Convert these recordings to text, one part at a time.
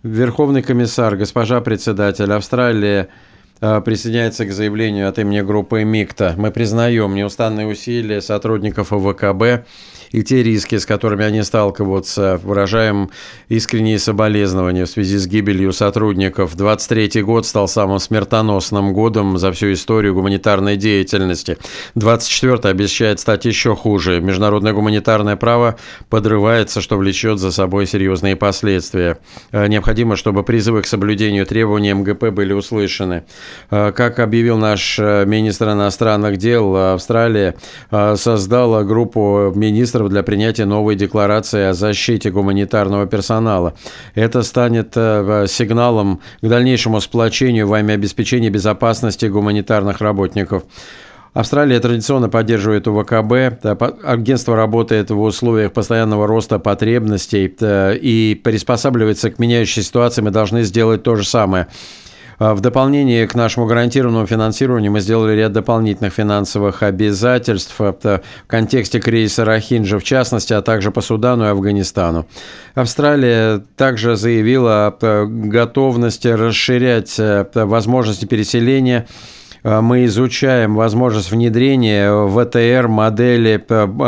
Верховный комиссар, госпожа председатель, Австралия присоединяется к заявлению от имени группы МИКТА. Мы признаем неустанные усилия сотрудников ОВКБ и те риски, с которыми они сталкиваются. Выражаем искренние соболезнования в связи с гибелью сотрудников. 23-й год стал самым смертоносным годом за всю историю гуманитарной деятельности. 24-й обещает стать еще хуже. Международное гуманитарное право подрывается, что влечет за собой серьезные последствия. Необходимо, чтобы призывы к соблюдению требований МГП были услышаны. Как объявил наш министр иностранных дел, Австралия создала группу министров для принятия новой декларации о защите гуманитарного персонала. Это станет сигналом к дальнейшему сплочению во имя обеспечения безопасности гуманитарных работников. Австралия традиционно поддерживает УВКБ. Агентство работает в условиях постоянного роста потребностей и приспосабливается к меняющей ситуации. Мы должны сделать то же самое. В дополнение к нашему гарантированному финансированию мы сделали ряд дополнительных финансовых обязательств в контексте кризиса Рохинджа в частности, а также по Судану и Афганистану. Австралия также заявила о готовности расширять возможности переселения. Мы изучаем возможность внедрения ВТР модели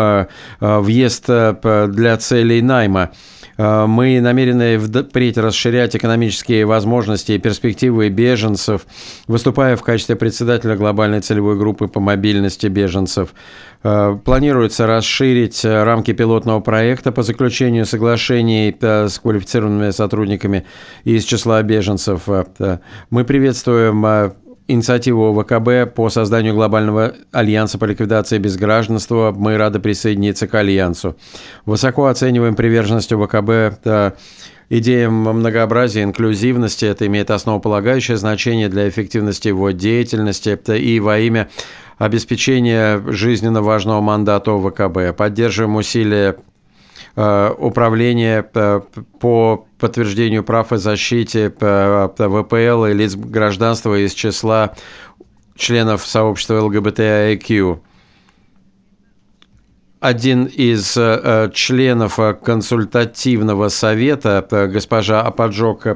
въезд для целей найма. Мы намерены впредь расширять экономические возможности и перспективы беженцев, выступая в качестве председателя глобальной целевой группы по мобильности беженцев. Планируется расширить рамки пилотного проекта по заключению соглашений с квалифицированными сотрудниками из числа беженцев. Мы приветствуем инициативу ОВКБ по созданию глобального альянса по ликвидации безгражданства. Мы рады присоединиться к альянсу. Высоко оцениваем приверженность ОВКБ идеям многообразия, инклюзивности. Это имеет основополагающее значение для эффективности его деятельности и во имя обеспечения жизненно важного мандата ОВКБ. Поддерживаем усилия управления по подтверждению прав и защите ВПЛ и лиц гражданства из числа членов сообщества ЛГБТИQ. Один из членов консультативного совета, госпожа Ападжок